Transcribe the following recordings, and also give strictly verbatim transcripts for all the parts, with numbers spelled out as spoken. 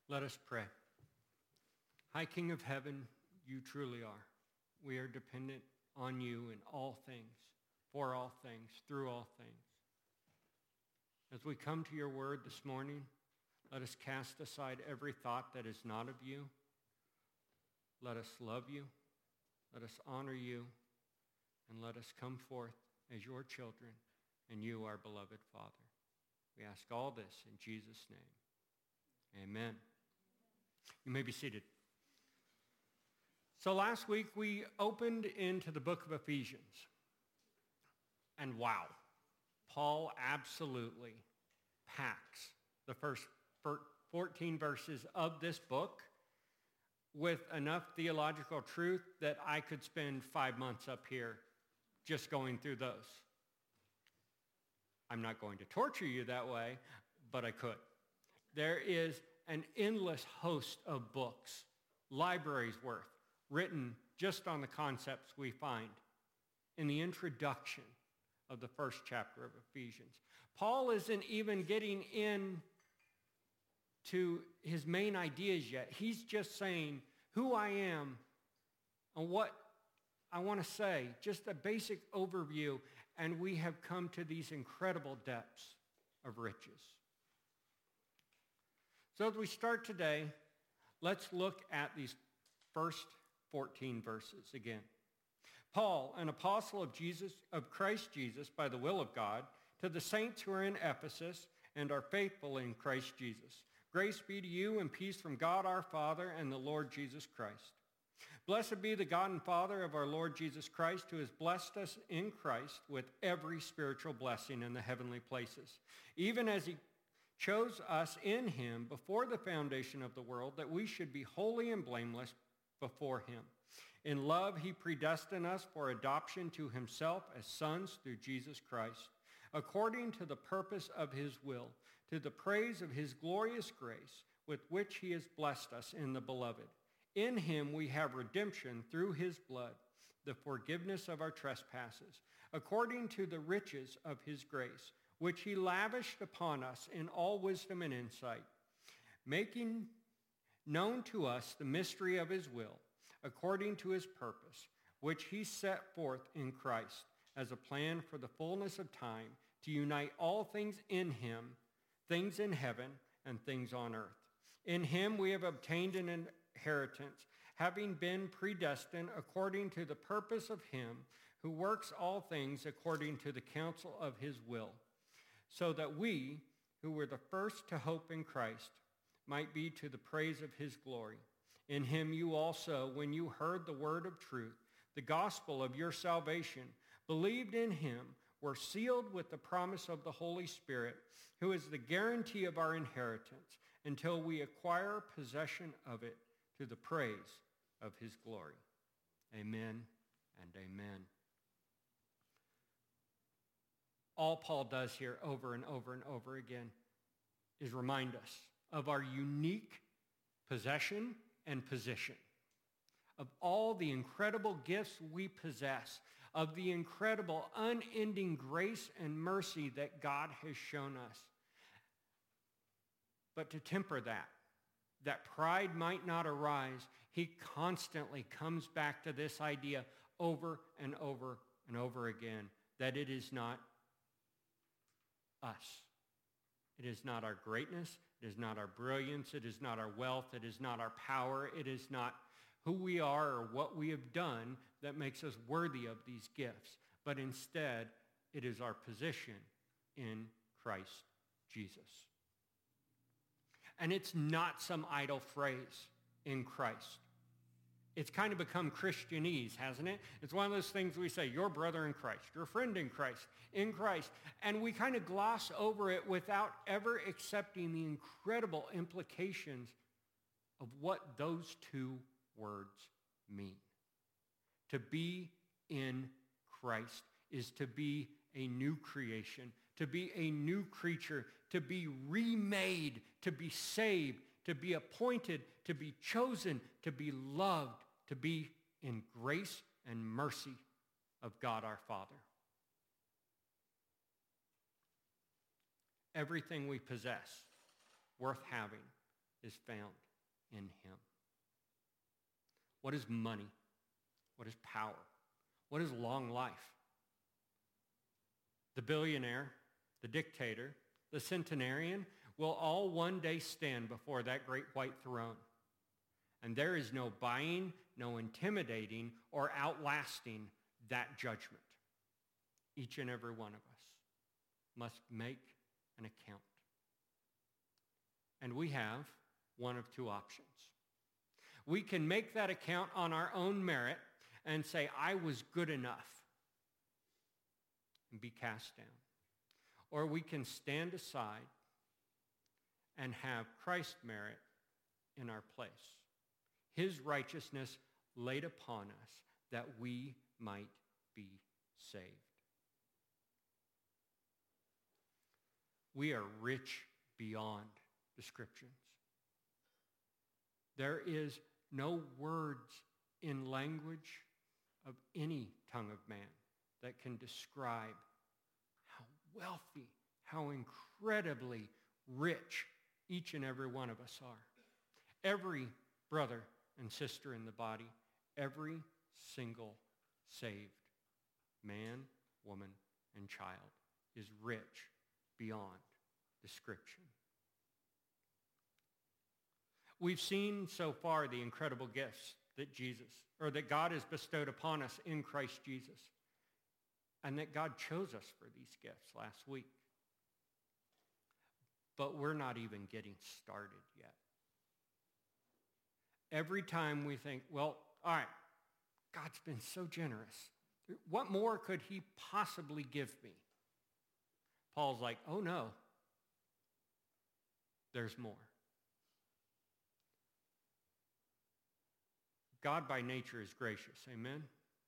Let us pray. High King of heaven, you truly are. We are dependent on you in all things, for all things, through all things. As we come to your word this morning, let us cast aside every thought that is not of you. Let us love you. Let us honor you. And let us come forth as your children and you, our beloved Father. We ask all this in Jesus' name. Amen. You may be seated. So last week we opened into the book of Ephesians. And wow, Paul absolutely packs the first fourteen verses of this book with enough theological truth that I could spend five months up here just going through those. I'm not going to torture you that way, but I could. There is an endless host of books, libraries worth, written just on the concepts we find in the introduction of the first chapter of Ephesians. Paul isn't even getting in to his main ideas yet. He's just saying who I am and what I want to say, just a basic overview, and we have come to these incredible depths of riches. So as we start today, let's look at these first fourteen verses again. Paul, an apostle of Jesus, of Christ Jesus, by the will of God, to the saints who are in Ephesus and are faithful in Christ Jesus. Grace be to you and peace from God our Father and the Lord Jesus Christ. Blessed be the God and Father of our Lord Jesus Christ, who has blessed us in Christ with every spiritual blessing in the heavenly places, even as he chose us in him before the foundation of the world, that we should be holy and blameless before him. In love, he predestined us for adoption to himself as sons through Jesus Christ, according to the purpose of his will, to the praise of his glorious grace, with which he has blessed us in the beloved. In him we have redemption through his blood, the forgiveness of our trespasses, according to the riches of his grace, which he lavished upon us in all wisdom and insight, making known to us the mystery of his will, according to his purpose, which he set forth in Christ as a plan for the fullness of time, to unite all things in him, things in heaven and things on earth. In him we have obtained an inheritance, having been predestined according to the purpose of him who works all things according to the counsel of his will, so that we, who were the first to hope in Christ, might be to the praise of his glory. In him you also, when you heard the word of truth, the gospel of your salvation, believed in him, were sealed with the promise of the Holy Spirit, who is the guarantee of our inheritance, until we acquire possession of it to the praise of his glory. Amen and amen. All Paul does here over and over and over again is remind us of our unique possession and position, of all the incredible gifts we possess, of the incredible unending grace and mercy that God has shown us. But to temper that, that pride might not arise, he constantly comes back to this idea over and over and over again, that it is not us. It is not our greatness. It is not our brilliance. It is not our wealth. It is not our power. It is not who we are or what we have done that makes us worthy of these gifts. But instead, it is our position in Christ Jesus. And it's not some idle phrase, in Christ. It's kind of become Christianese, hasn't it? It's one of those things we say, your brother in Christ, your friend in Christ, in Christ. And we kind of gloss over it without ever accepting the incredible implications of what those two words mean. To be in Christ is to be a new creation, to be a new creature, to be remade, to be saved, to be appointed, to be chosen, to be loved, to be in grace and mercy of God our Father. Everything we possess, worth having, is found in him. What is money? What is power? What is long life? The billionaire, the dictator, the centenarian will all one day stand before that great white throne. And there is no buying, no intimidating, or outlasting that judgment. Each and every one of us must make an account. And we have one of two options. We can make that account on our own merit and say, I was good enough, and be cast down. Or we can stand aside and have Christ's merit in our place, his righteousness laid upon us that we might be saved. We are rich beyond descriptions. There is no words in language of any tongue of man that can describe how wealthy, how incredibly rich each and every one of us are. Every brother and sister in the body, every single saved man, woman, and child is rich beyond description. We've seen so far the incredible gifts that Jesus, or that God has bestowed upon us in Christ Jesus, and that God chose us for these gifts last week. But we're not even getting started yet. Every time we think, well, all right, God's been so generous. What more could he possibly give me? Paul's like, oh no, there's more. God by nature is gracious, amen?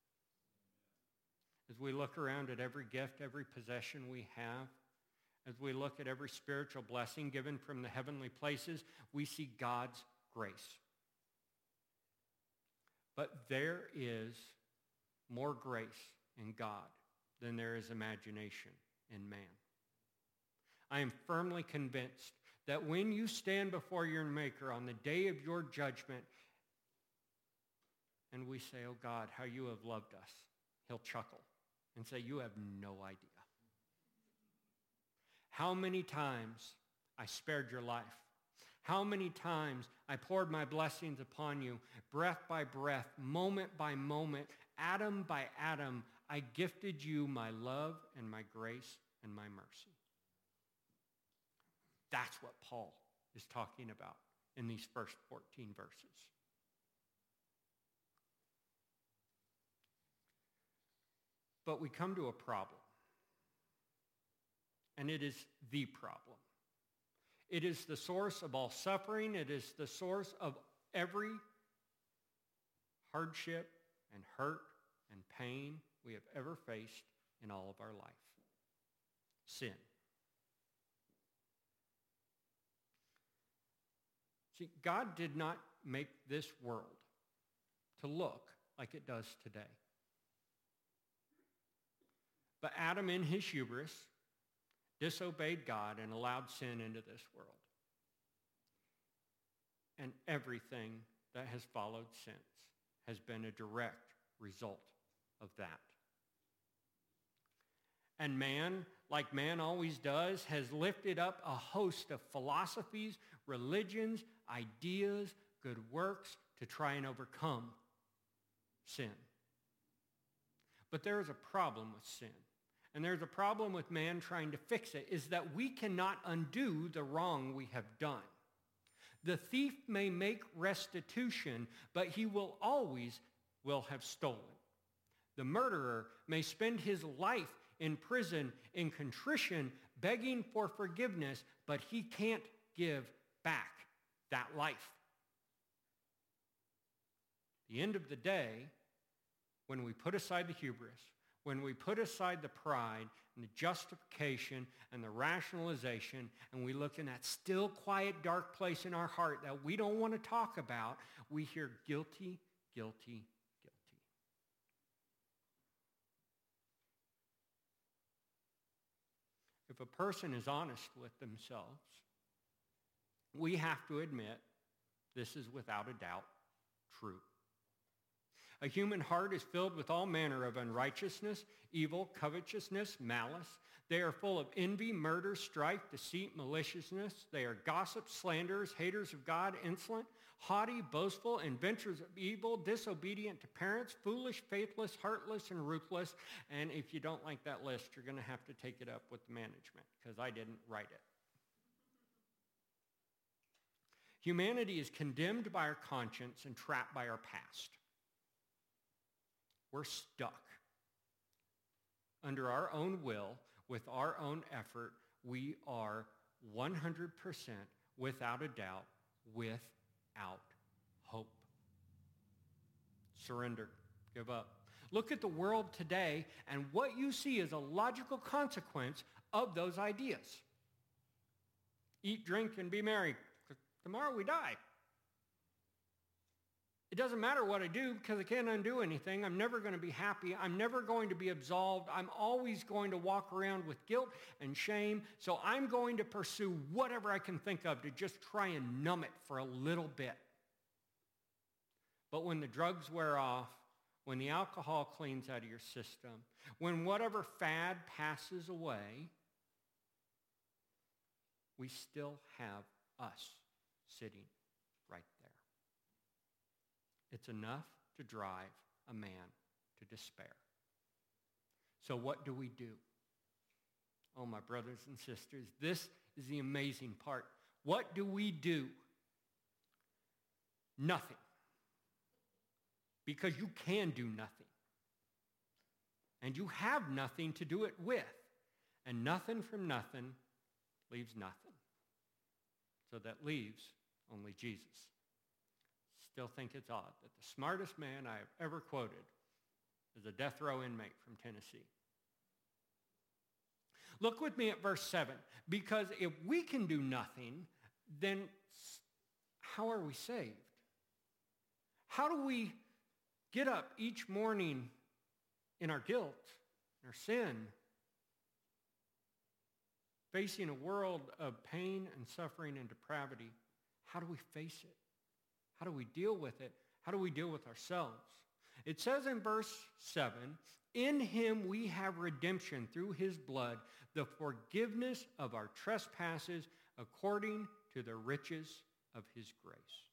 As we look around at every gift, every possession we have, as we look at every spiritual blessing given from the heavenly places, we see God's grace. But there is more grace in God than there is imagination in man. I am firmly convinced that when you stand before your Maker on the day of your judgment, and we say, oh God, how you have loved us, he'll chuckle and say, you have no idea. How many times I spared your life. How many times I poured my blessings upon you, breath by breath, moment by moment, atom by atom, I gifted you my love and my grace and my mercy. That's what Paul is talking about in these first fourteen verses. But we come to a problem, and it is the problem. It is the source of all suffering. It is the source of every hardship and hurt and pain we have ever faced in all of our life. Sin. See, God did not make this world to look like it does today. But Adam, in his hubris, disobeyed God and allowed sin into this world. And everything that has followed since has been a direct result of that. And man, like man always does, has lifted up a host of philosophies, religions, ideas, good works to try and overcome sin. But there is a problem with sin. And there's a problem with man trying to fix it, is that we cannot undo the wrong we have done. The thief may make restitution, but he will always will have stolen. The murderer may spend his life in prison in contrition, begging for forgiveness, but he can't give back that life. At the end of the day, when we put aside the hubris, when we put aside the pride and the justification and the rationalization, and we look in that still, quiet, dark place in our heart that we don't want to talk about, we hear guilty, guilty, guilty. If a person is honest with themselves, we have to admit this is without a doubt true. A human heart is filled with all manner of unrighteousness, evil, covetousness, malice. They are full of envy, murder, strife, deceit, maliciousness. They are gossips, slanderers, haters of God, insolent, haughty, boastful, inventors of evil, disobedient to parents, foolish, faithless, heartless, and ruthless. And if you don't like that list, you're going to have to take it up with the management because I didn't write it. Humanity is condemned by our conscience and trapped by our past. We're stuck. Under our own will, with our own effort, we are one hundred percent, without a doubt, without hope. Surrender. Give up. Look at the world today, and what you see is a logical consequence of those ideas. Eat, drink, and be merry. Tomorrow we die. It doesn't matter what I do because I can't undo anything. I'm never going to be happy. I'm never going to be absolved. I'm always going to walk around with guilt and shame. So I'm going to pursue whatever I can think of to just try and numb it for a little bit. But when the drugs wear off, when the alcohol cleans out of your system, when whatever fad passes away, we still have us sitting right there. It's enough to drive a man to despair. So what do we do? Oh, my brothers and sisters, this is the amazing part. What do we do? Nothing. Because you can do nothing. And you have nothing to do it with. And nothing from nothing leaves nothing. So that leaves only Jesus. Still think it's odd that the smartest man I have ever quoted is a death row inmate from Tennessee. Look with me at verse seven. Because if we can do nothing, then how are we saved? How do we get up each morning in our guilt, in our sin, facing a world of pain and suffering and depravity? How do we face it? How do we deal with it? How do we deal with ourselves? It says in verse seven, in him we have redemption through his blood, the forgiveness of our trespasses according to the riches of his grace.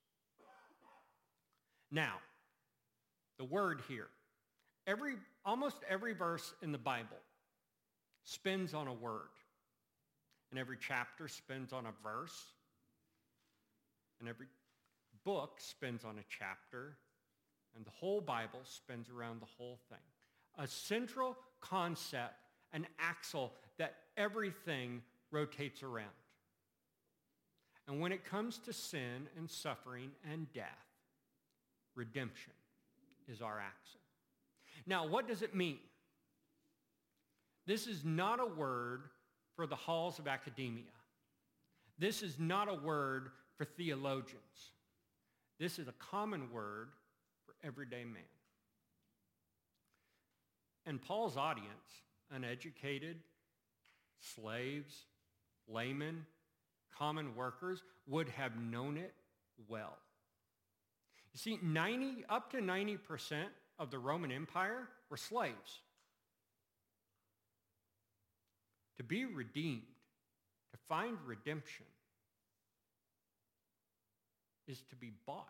Now, the word here, every almost every verse in the Bible spins on a word. And every chapter spins on a verse. And every book spins on a chapter, and the whole Bible spins around the whole thing. A central concept, an axle that everything rotates around. And when it comes to sin and suffering and death, redemption is our axle. Now, what does it mean? This is not a word for the halls of academia. This is not a word for theologians. This is a common word for everyday man. And Paul's audience, uneducated, slaves, laymen, common workers, would have known it well. You see, ninety, up to ninety percent of the Roman Empire were slaves. To be redeemed, to find redemption, is to be bought,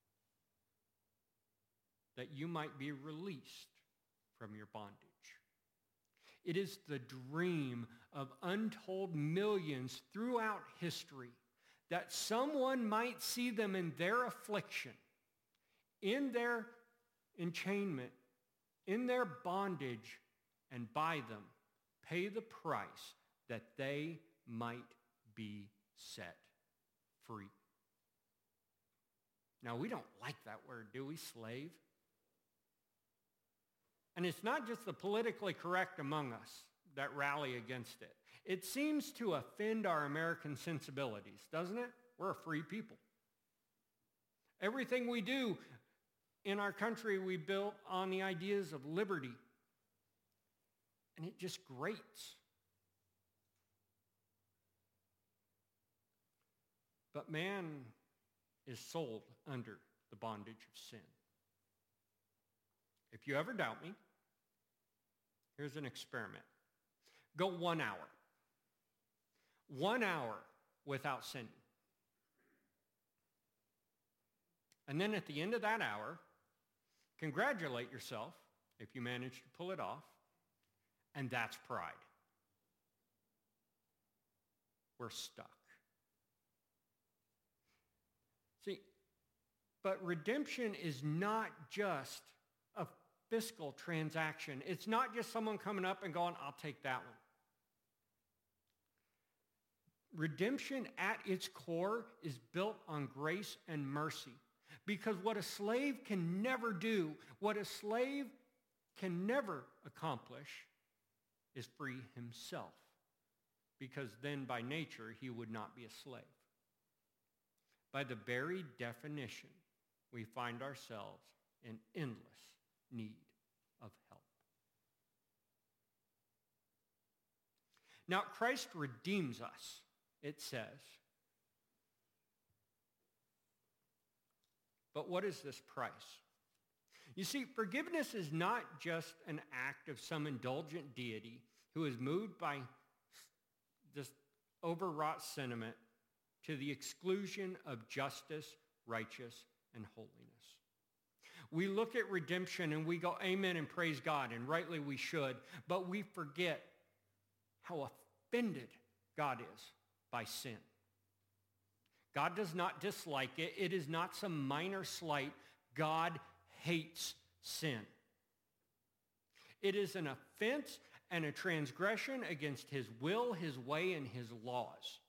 that you might be released from your bondage. It is the dream of untold millions throughout history that someone might see them in their affliction, in their enchainment, in their bondage, and buy them, pay the price that they might be set free. Now, we don't like that word, do we, slave? And it's not just the politically correct among us that rally against it. It seems to offend our American sensibilities, doesn't it? We're a free people. Everything we do in our country, we built on the ideas of liberty. And it just grates. But man is sold under the bondage of sin. If you ever doubt me, here's an experiment. Go one hour. One hour without sinning. And then at the end of that hour, congratulate yourself if you manage to pull it off. And that's pride. We're stuck. See, but redemption is not just a fiscal transaction. It's not just someone coming up and going, I'll take that one. Redemption at its core is built on grace and mercy. Because what a slave can never do, what a slave can never accomplish, is free himself. Because then by nature he would not be a slave. By the very definition, we find ourselves in endless need of help. Now, Christ redeems us, it says. But what is this price? You see, forgiveness is not just an act of some indulgent deity who is moved by this overwrought sentiment to the exclusion of justice, righteous, and holiness. We look at redemption and we go, amen, and praise God, and rightly we should, but we forget how offended God is by sin. God does not dislike it. It is not some minor slight. God hates sin. It is an offense and a transgression against his will, his way, and his laws.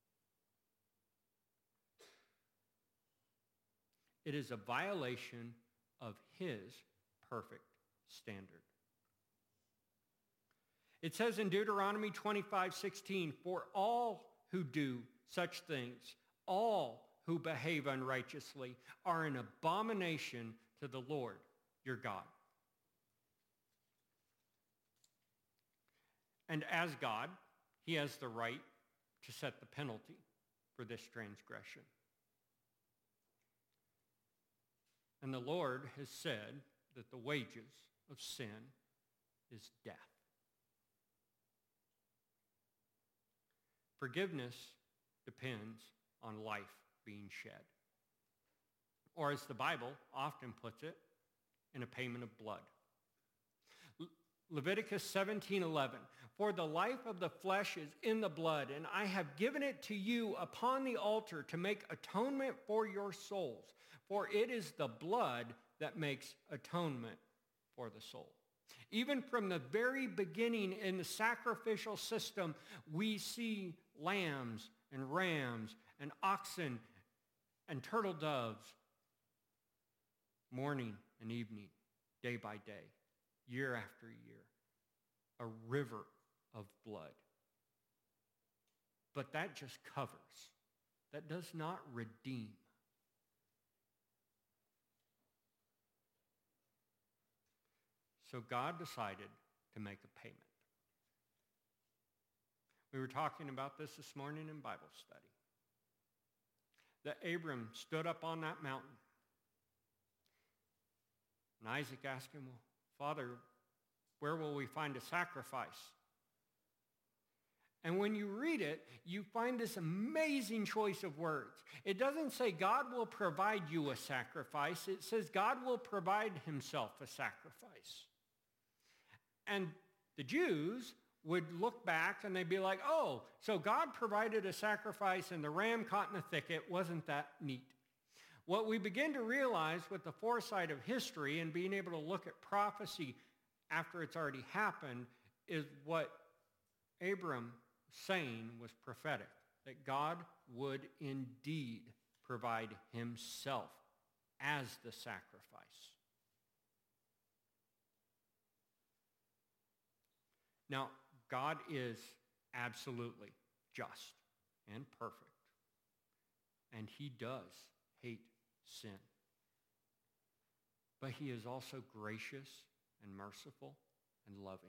It is a violation of his perfect standard. It says in Deuteronomy twenty-five sixteen, for all who do such things, all who behave unrighteously, are an abomination to the Lord your God. And as God, he has the right to set the penalty for this transgression. And the Lord has said that the wages of sin is death. Forgiveness depends on life being shed. Or as the Bible often puts it, in a payment of blood. Le- Leviticus seventeen eleven, for the life of the flesh is in the blood, and I have given it to you upon the altar to make atonement for your souls. For it is the blood that makes atonement for the soul. Even from the very beginning in the sacrificial system, we see lambs and rams and oxen and turtle doves morning and evening, day by day, year after year, a river of blood. But that just covers. That does not redeem. So God decided to make a payment. We were talking about this this morning in Bible study. That Abram stood up on that mountain. And Isaac asked him, well, Father, where will we find a sacrifice? And when you read it, you find this amazing choice of words. It doesn't say God will provide you a sacrifice. It says God will provide himself a sacrifice. And the Jews would look back and they'd be like, oh, so God provided a sacrifice and the ram caught in the thicket. Wasn't that neat? What we begin to realize with the foresight of history and being able to look at prophecy after it's already happened is what Abram saying was prophetic, that God would indeed provide himself as the sacrifice. Now, God is absolutely just and perfect, and he does hate sin. But he is also gracious and merciful and loving,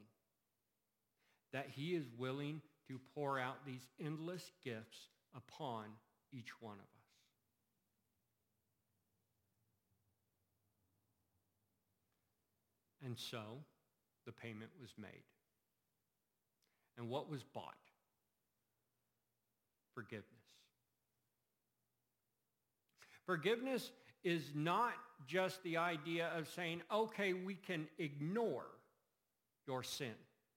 that he is willing to pour out these endless gifts upon each one of us. And so the payment was made. And what was bought? Forgiveness. Forgiveness is not just the idea of saying, okay, we can ignore your sin.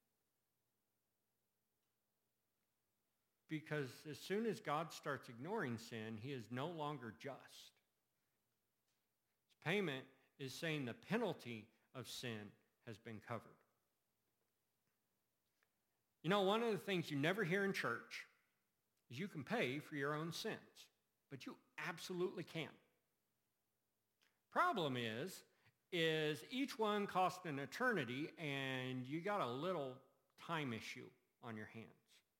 Because as soon as God starts ignoring sin, he is no longer just. His payment is saying the penalty of sin has been covered. You know, one of the things you never hear in church is you can pay for your own sins, but you absolutely can. Problem is, is each one costs an eternity, and you got a little time issue on your hands.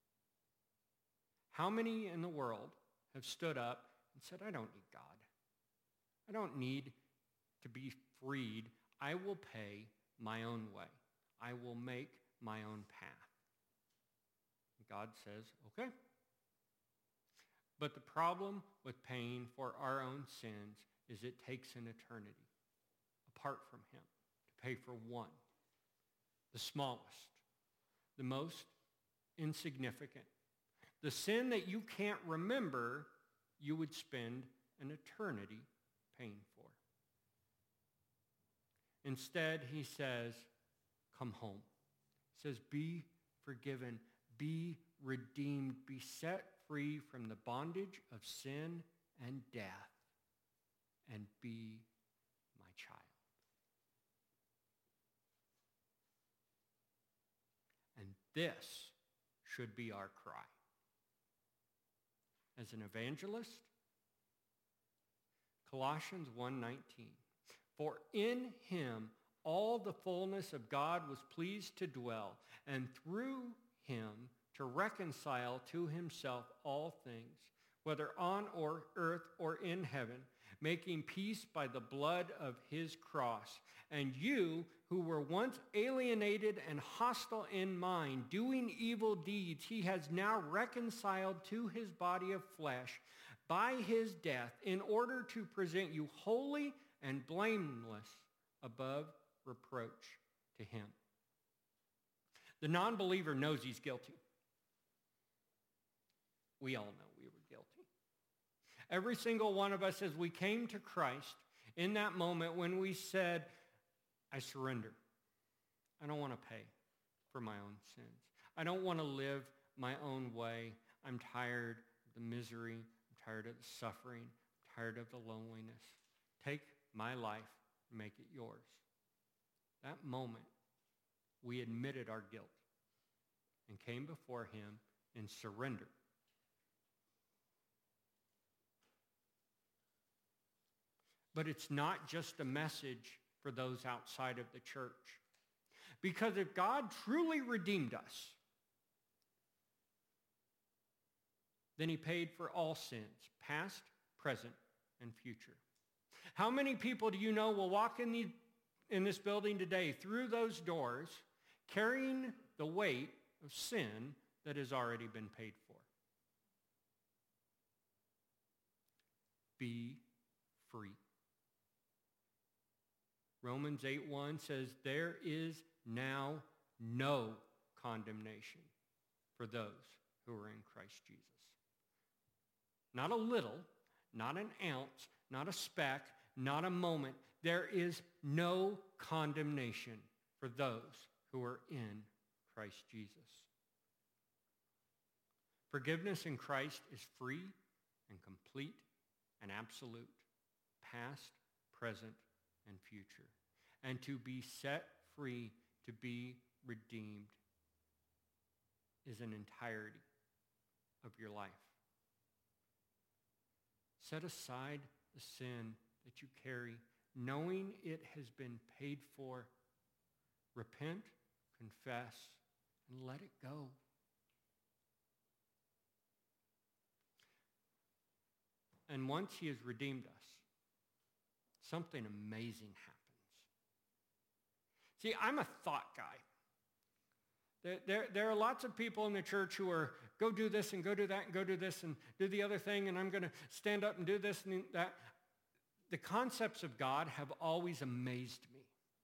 How many in the world have stood up and said, I don't need God. I don't need to be freed. I will pay my own way. I will make my own path. God says, okay. But the problem with paying for our own sins is it takes an eternity apart from him to pay for one, the smallest, the most insignificant. The sin that you can't remember, you would spend an eternity paying for. Instead, he says, come home. He says, be forgiven, be redeemed, be set free from the bondage of sin and death, and be my child. And this should be our cry. As an evangelist, Colossians one nineteen, for in him all the fullness of God was pleased to dwell, and through him to reconcile to himself all things, whether on or earth or in heaven, making peace by the blood of his cross. And you, who were once alienated and hostile in mind, doing evil deeds, he has now reconciled to his body of flesh by his death, in order to present you holy and blameless above reproach to him. The non-believer knows he's guilty. We all know we were guilty. Every single one of us, as we came to Christ, in that moment when we said, I surrender. I don't want to pay for my own sins. I don't want to live my own way. I'm tired of the misery. I'm tired of the suffering. I'm tired of the loneliness. Take my life and make it yours. That moment, we admitted our guilt and came before him in surrender. But it's not just a message for those outside of the church. Because if God truly redeemed us, then he paid for all sins, past, present, and future. How many people do you know will walk in, the, in this building today through those doors carrying the weight of sin that has already been paid for? Be free. Romans eight one says, there is now no condemnation for those who are in Christ Jesus. Not a little, not an ounce, not a speck, not a moment. There is no condemnation for those who are in Christ Jesus. Forgiveness in Christ is free and complete and absolute, past, present, and future. And to be set free, to be redeemed, is an entirety of your life. Set aside the sin that you carry, knowing it has been paid for. Repent, confess, and let it go. And once he has redeemed us, something amazing happens. See, I'm a thought guy. There, there, there are lots of people in the church who are, go do this and go do that and go do this and do the other thing, and I'm going to stand up and do this and that. The concepts of God have always amazed me.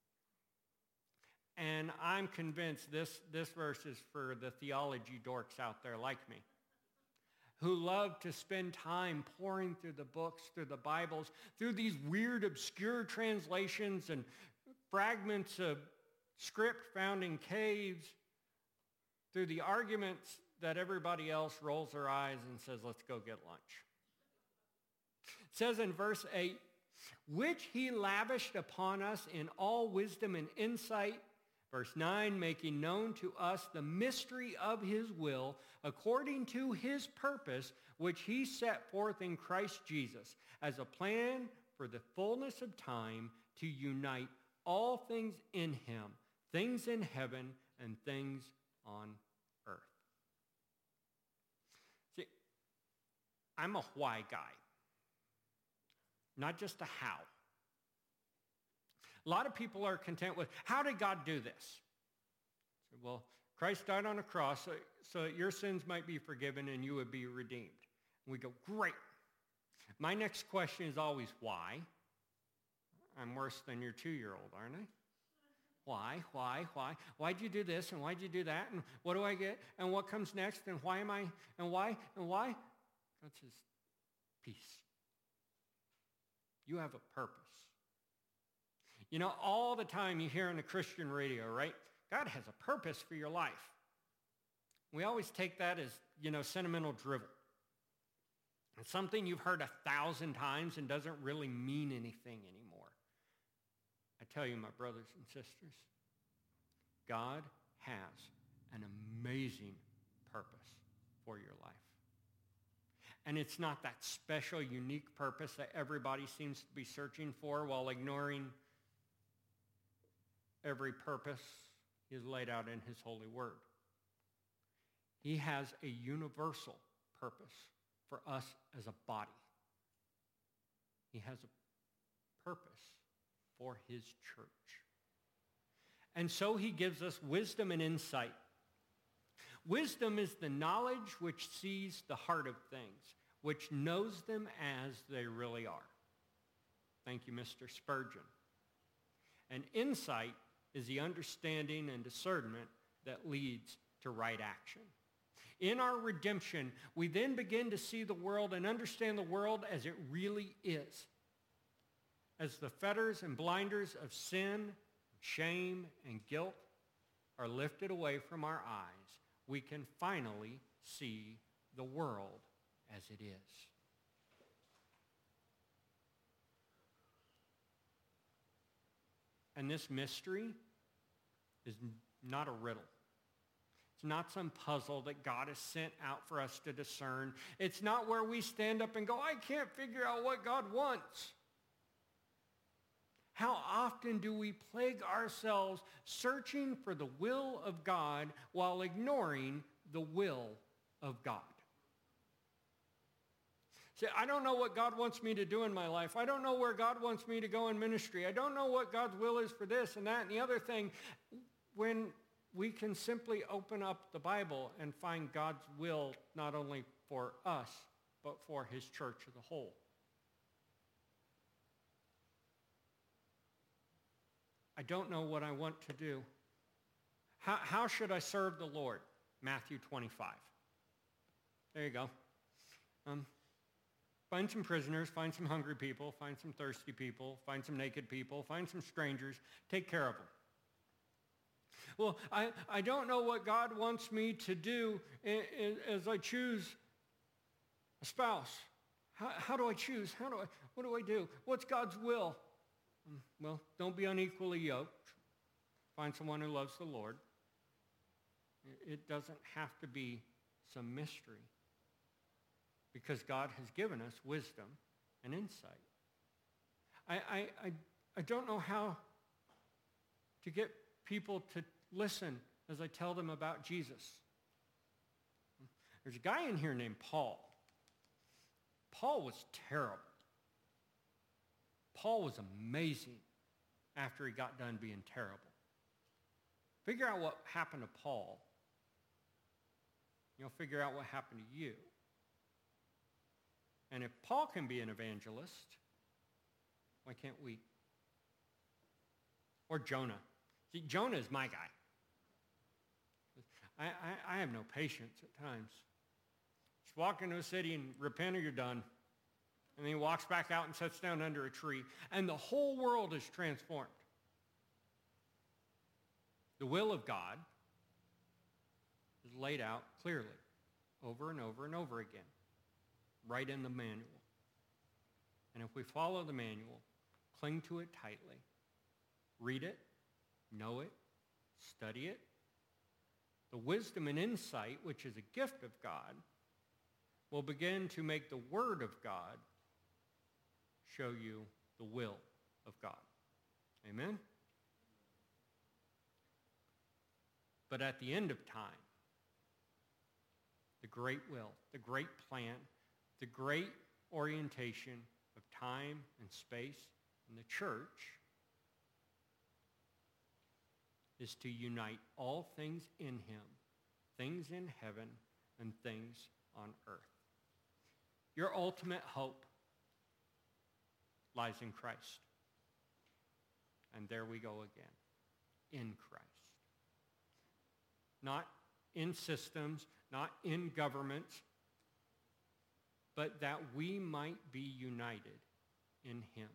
And I'm convinced this, this verse is for the theology dorks out there like me, who love to spend time pouring through the books, through the Bibles, through these weird, obscure translations and fragments of script found in caves, through the arguments that everybody else rolls their eyes and says, let's go get lunch. It says in verse eight, which he lavished upon us in all wisdom and insight. Verse nine, making known to us the mystery of his will, according to his purpose, which he set forth in Christ Jesus, as a plan for the fullness of time to unite all things in him, things in heaven and things on earth. See, I'm a why guy, not just a how. A lot of people are content with, how did God do this? So, well, Christ died on a cross so, so that your sins might be forgiven and you would be redeemed. And we go, great. My next question is always, why? I'm worse than your two-year-old, aren't I? Why, why, why? Why'd you do this, and why'd you do that, and what do I get, and what comes next, and why am I, and why, and why? God says, peace. You have a purpose. You know, all the time you hear on the Christian radio, right? God has a purpose for your life. We always take that as, you know, sentimental drivel. It's something you've heard a thousand times and doesn't really mean anything anymore. I tell you, my brothers and sisters, God has an amazing purpose for your life. And it's not that special, unique purpose that everybody seems to be searching for while ignoring every purpose he has laid out in his holy word. He has a universal purpose for us as a body. He has a purpose for his church. And so he gives us wisdom and insight. Wisdom is the knowledge which sees the heart of things, which knows them as they really are. Thank you, Mister Spurgeon. And insight is the understanding and discernment that leads to right action. In our redemption, we then begin to see the world and understand the world as it really is. As the fetters and blinders of sin, shame, and guilt are lifted away from our eyes, we can finally see the world as it is. And this mystery is not a riddle. It's not some puzzle that God has sent out for us to discern. It's not where we stand up and go, I can't figure out what God wants. How often do we plague ourselves searching for the will of God while ignoring the will of God? Say, I don't know what God wants me to do in my life. I don't know where God wants me to go in ministry. I don't know what God's will is for this and that and the other thing. When we can simply open up the Bible and find God's will not only for us, but for his church as a whole. I don't know what I want to do. How, how should I serve the Lord? Matthew twenty-five. There you go. Um, find some prisoners, find some hungry people, find some thirsty people, find some naked people, find some strangers, take care of them. Well, I, I don't know what God wants me to do as I choose a spouse. How, how do I choose? How do I, what do I do? What's God's will? Well, don't be unequally yoked. Find someone who loves the Lord. It doesn't have to be some mystery because God has given us wisdom and insight. I, I, I, I don't know how to get people to listen as I tell them about Jesus. There's a guy in here named Paul. Paul was terrible. Paul was amazing after he got done being terrible. Figure out what happened to Paul You'll figure out what happened to you. And if Paul can be an evangelist, why can't we? Or Jonah. See, Jonah is my guy. I, I, I have no patience at times. Just walk into a city and repent or you're done. And then he walks back out and sits down under a tree. And the whole world is transformed. The will of God is laid out clearly over and over and over again, right in the manual. And if we follow the manual, cling to it tightly, read it, know it, study it, the wisdom and insight, which is a gift of God, will begin to make the Word of God show you the will of God. Amen? But at the end of time, the great will, the great plan, the great orientation of time and space in the church is to unite all things in him, things in heaven and things on earth. Your ultimate hope lies in Christ. And there we go again, in Christ. Not in systems, not in governments, but that we might be united in him.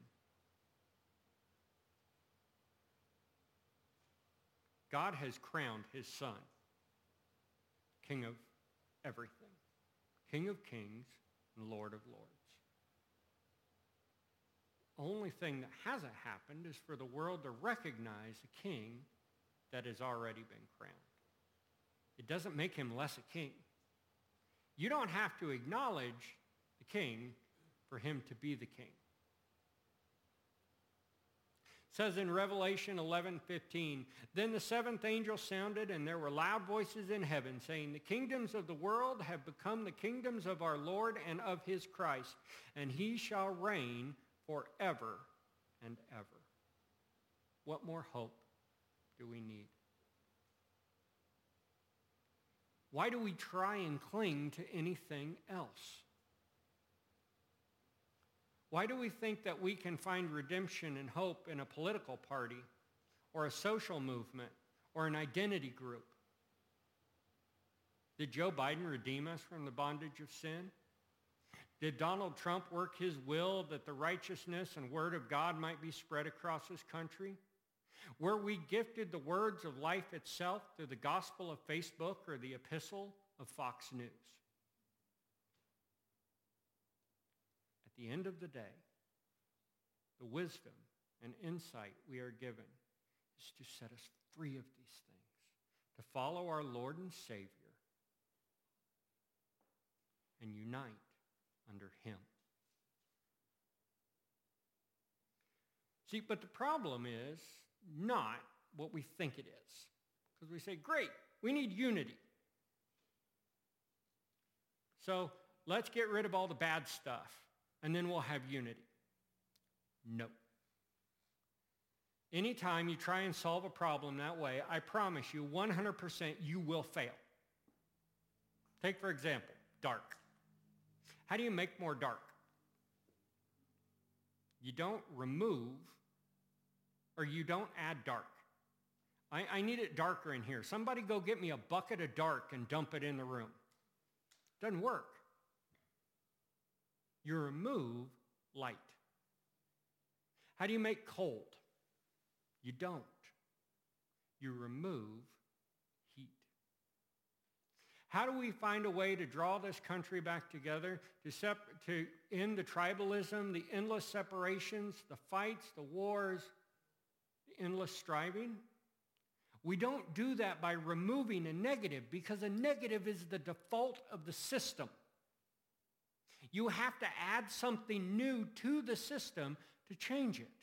God has crowned his Son King of everything, King of kings and Lord of lords. The only thing that hasn't happened is for the world to recognize a king that has already been crowned. It doesn't make him less a king. You don't have to acknowledge the king for him to be the king. It says in Revelation eleven fifteen, then the seventh angel sounded, and there were loud voices in heaven saying, the kingdoms of the world have become the kingdoms of our Lord and of his Christ, and he shall reign forever and ever. What more hope do we need? Why do we try and cling to anything else? Why do we think that we can find redemption and hope in a political party or a social movement or an identity group? Did Joe Biden redeem us from the bondage of sin? Did Donald Trump work his will that the righteousness and word of God might be spread across this country? Were we gifted the words of life itself through the gospel of Facebook or the epistle of Fox News? At the end of the day, the wisdom and insight we are given is to set us free of these things, to follow our Lord and Savior and unite under him. See, but the problem is not what we think it is. Because we say, great, we need unity. So let's get rid of all the bad stuff, and then we'll have unity. No. Anytime you try and solve a problem that way, I promise you one hundred percent you will fail. Take, for example, dark. How do you make more dark? You don't remove or you don't add dark. I, I need it darker in here. Somebody go get me a bucket of dark and dump it in the room. Doesn't work. You remove light. How do you make cold? You don't. You remove heat. How do we find a way to draw this country back together, to, sep- to end the tribalism, the endless separations, the fights, the wars, the endless striving? We don't do that by removing a negative, because a negative is the default of the system. You have to add something new to the system to change it.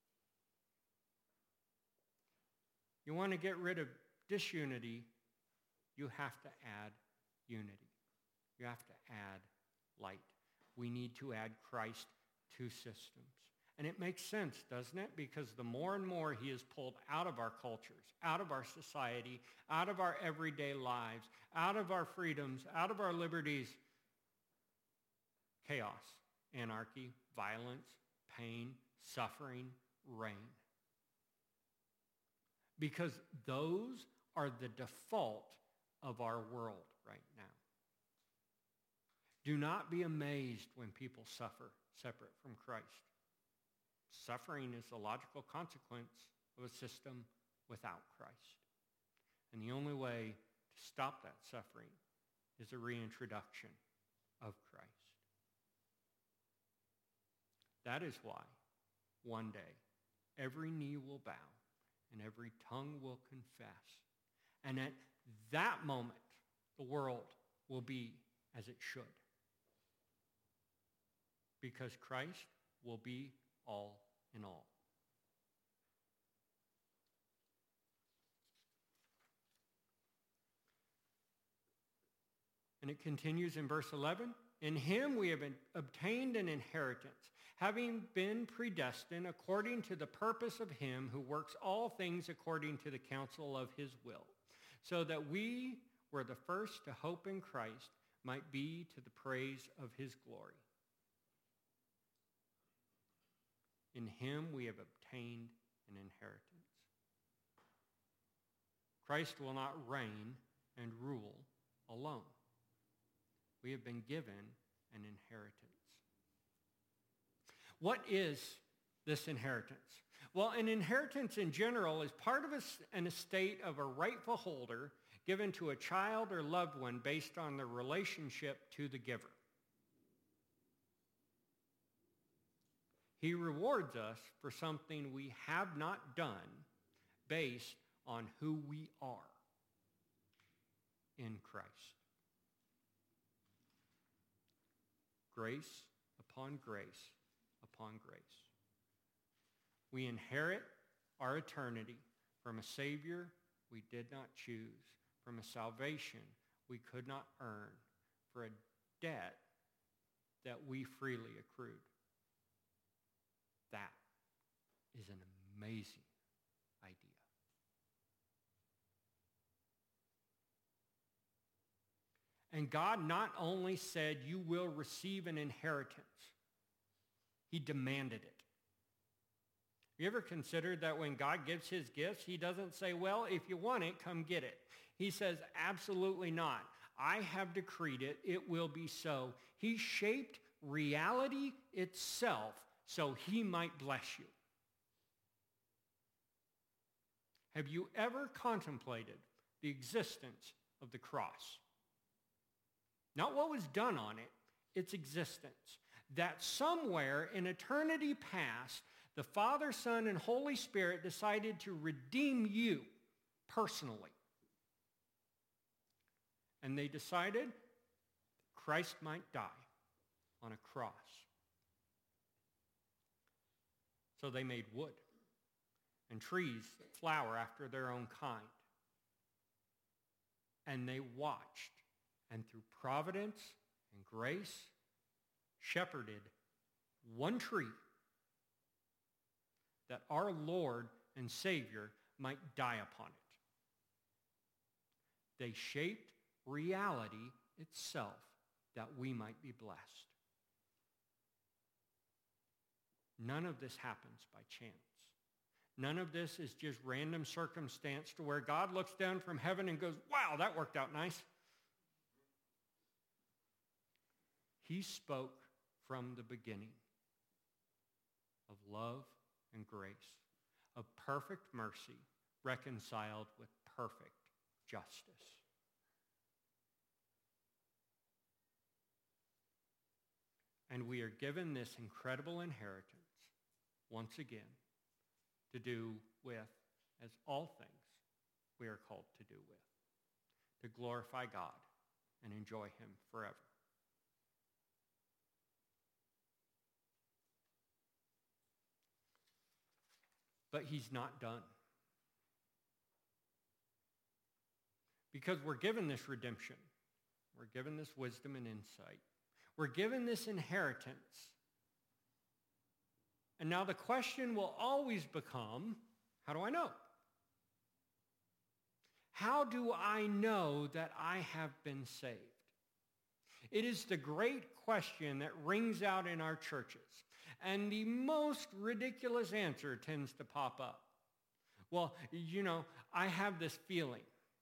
You want to get rid of disunity, you have to add unity. You have to add light. We need to add Christ to systems. And it makes sense, doesn't it? Because the more and more he is pulled out of our cultures, out of our society, out of our everyday lives, out of our freedoms, out of our liberties, chaos, anarchy, violence, pain, suffering, reign. Because those are the default of our world right now. Do not be amazed when people suffer separate from Christ. Suffering is the logical consequence of a system without Christ. And the only way to stop that suffering is a reintroduction of Christ. That is why one day every knee will bow and every tongue will confess. And at that moment, the world will be as it should. Because Christ will be all in all. And it continues in verse eleven. In him we have obtained an inheritance, having been predestined according to the purpose of him who works all things according to the counsel of his will, so that we were the first to hope in Christ might be to the praise of his glory. In him we have obtained an inheritance. Christ will not reign and rule alone. We have been given an inheritance. What is this inheritance? Well, an inheritance in general is part of an estate of a rightful holder given to a child or loved one based on the relationship to the giver. He rewards us for something we have not done based on who we are in Christ. Grace upon grace upon grace. We inherit our eternity from a Savior we did not choose, from a salvation we could not earn, for a debt that we freely accrued. That is an amazing idea. And God not only said, you will receive an inheritance, he demanded it. You ever considered that when God gives his gifts, he doesn't say, well, if you want it, come get it. He says, absolutely not. I have decreed it. It will be so. He shaped reality itself so he might bless you. Have you ever contemplated the existence of the cross? Not what was done on it, its existence. That somewhere in eternity past, the Father, Son, and Holy Spirit decided to redeem you personally. And they decided Christ might die on a cross. So they made wood and trees that flower after their own kind. And they watched, and through providence and grace, shepherded one tree that our Lord and Savior might die upon it. They shaped reality itself that we might be blessed. None of this happens by chance. None of this is just random circumstance to where God looks down from heaven and goes, wow, that worked out nice. He spoke from the beginning of love and grace, of perfect mercy reconciled with perfect justice. And we are given this incredible inheritance, once again, to do with, as all things we are called to do with, to glorify God and enjoy him forever. But he's not done. Because we're given this redemption. We're given this wisdom and insight. We're given this inheritance. And now the question will always become, how do I know? How do I know that I have been saved? It is the great question that rings out in our churches. And the most ridiculous answer tends to pop up. Well, you know, I have this feeling.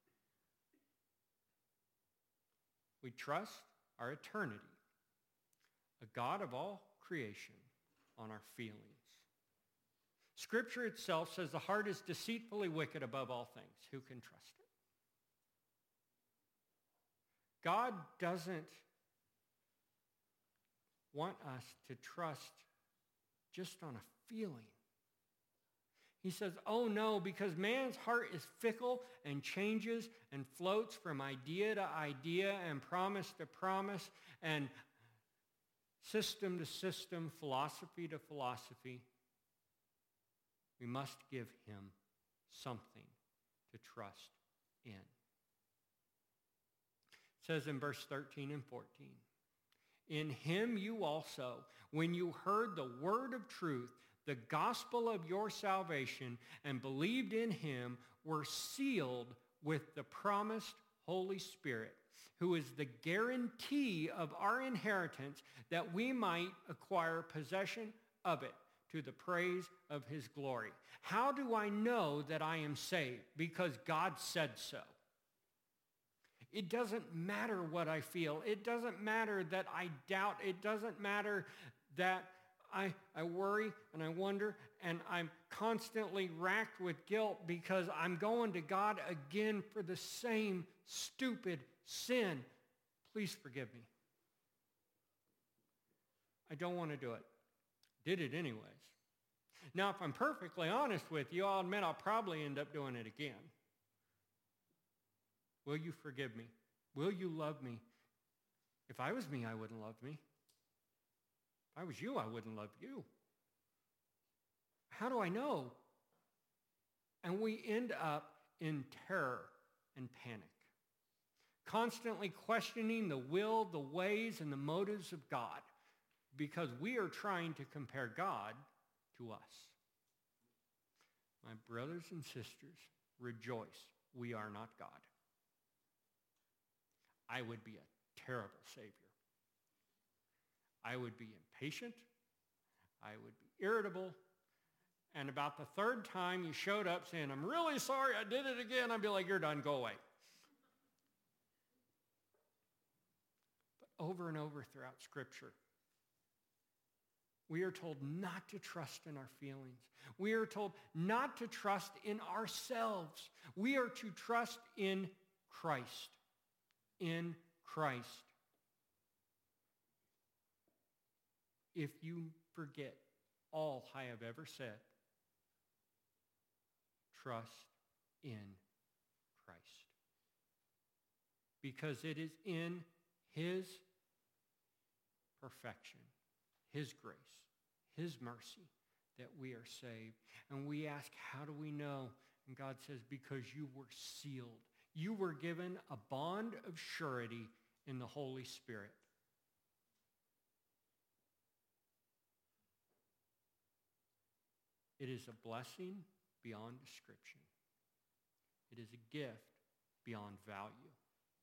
We trust our eternity, a God of all creation, on our feelings. Scripture itself says the heart is deceitfully wicked above all things. Who can trust it? God doesn't want us to trust just on a feeling. He says, oh no, because man's heart is fickle and changes and floats from idea to idea and promise to promise and system to system, philosophy to philosophy. We must give him something to trust in. It says in verse thirteen and fourteen, in him you also, when you heard the word of truth, the gospel of your salvation, and believed in him, were sealed with the promised Holy Spirit, who is the guarantee of our inheritance, that we might acquire possession of it to the praise of his glory. How do I know that I am saved? Because God said so. It doesn't matter what I feel. It doesn't matter that I doubt. It doesn't matter that I, I worry and I wonder and I'm constantly racked with guilt because I'm going to God again for the same stupid sin. Please forgive me. I don't want to do it. Did it anyways. Now, if I'm perfectly honest with you, I'll admit I'll probably end up doing it again. Will you forgive me? Will you love me? If I was me, I wouldn't love me. If I was you, I wouldn't love you. How do I know? And we end up in terror and panic, constantly questioning the will, the ways, and the motives of God because we are trying to compare God to us. My brothers and sisters, rejoice. We are not God. I would be a terrible Savior. I would be impatient. I would be irritable. And about the third time you showed up saying, I'm really sorry, I did it again, I'd be like, you're done, go away. But over and over throughout Scripture, we are told not to trust in our feelings. We are told not to trust in ourselves. We are to trust in Christ. In Christ. If you forget all I have ever said, trust in Christ. Because it is in his perfection, his grace, his mercy that we are saved. And we ask, how do we know? And God says, because you were sealed. You were given a bond of surety in the Holy Spirit. It is a blessing beyond description. It is a gift beyond value.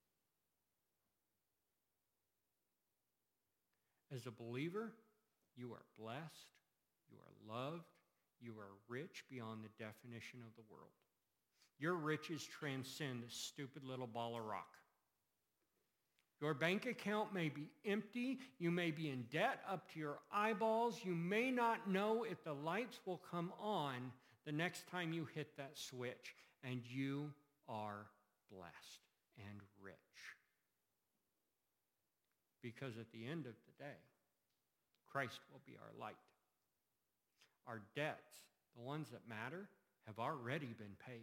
As a believer, you are blessed, you are loved, you are rich beyond the definition of the world. Your riches transcend this stupid little ball of rock. Your bank account may be empty. You may be in debt up to your eyeballs. You may not know if the lights will come on the next time you hit that switch. And you are blessed and rich. Because at the end of the day, Christ will be our light. Our debts, the ones that matter, have already been paid.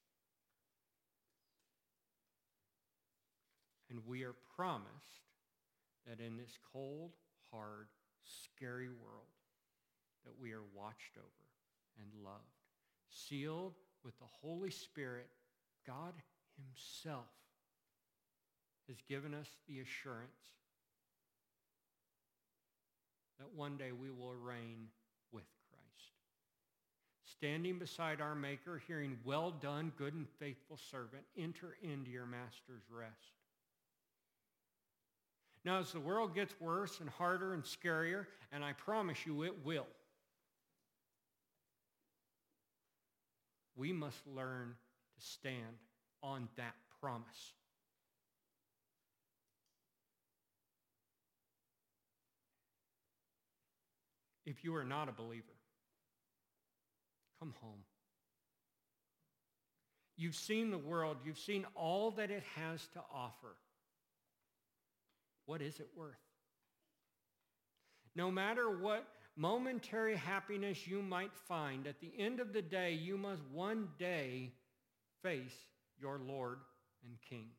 And we are promised that in this cold, hard, scary world that we are watched over and loved, sealed with the Holy Spirit. God himself has given us the assurance that one day we will reign with Christ. standing beside our Maker, hearing, "Well done, good and faithful servant. Enter into your master's rest." Now, as the world gets worse and harder and scarier, and I promise you it will, we must learn to stand on that promise. If you are not a believer, come home. You've seen the world. You've seen all that it has to offer. What is it worth? No matter what momentary happiness you might find, at the end of the day, you must one day face your Lord and King.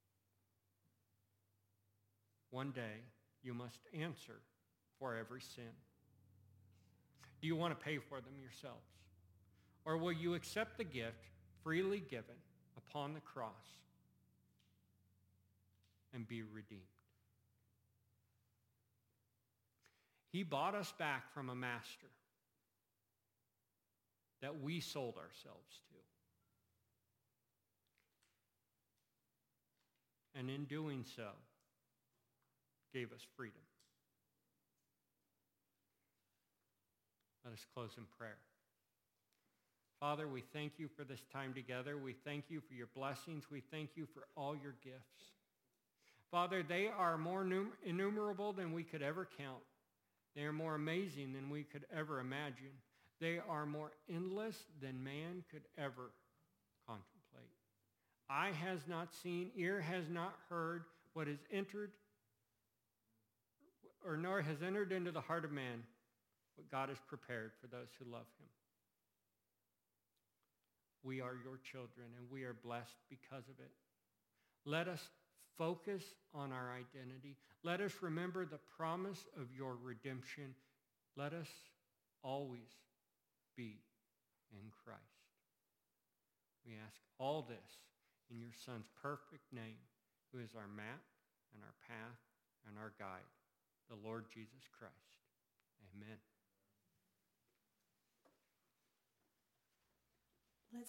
One day, you must answer for every sin. Do you want to pay for them yourselves? Or will you accept the gift freely given upon the cross and be redeemed? He bought us back from a master that we sold ourselves to. And in doing so, gave us freedom. Let us close in prayer. Father, we thank you for this time together. We thank you for your blessings. We thank you for all your gifts. Father, they are more num- innumerable than we could ever count. They are more amazing than we could ever imagine. They are more endless than man could ever contemplate. Eye has not seen, ear has not heard what has entered, or nor has entered into the heart of man what God has prepared for those who love him. We are your children, and we are blessed because of it. Let us focus on our identity. Let us remember the promise of your redemption. Let us always be in Christ. We ask all this in your Son's perfect name, who is our map and our path and our guide, the Lord Jesus Christ. Amen.